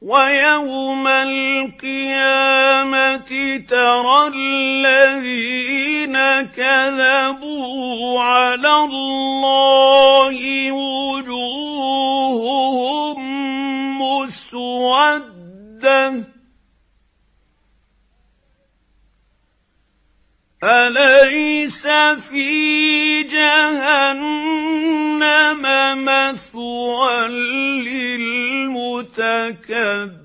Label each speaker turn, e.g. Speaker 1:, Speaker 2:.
Speaker 1: وَيَوْمَ الْقِيَامَةِ تَرَى الَّذِينَ كَذَبُوا عَلَى اللَّهِ وُجُوهُهُم مُّسْوَدَّةٌ أَلَيْسَ فِي جَهَنَّمَ مَثْوًى لِّلْمُتَكَبِّرِينَ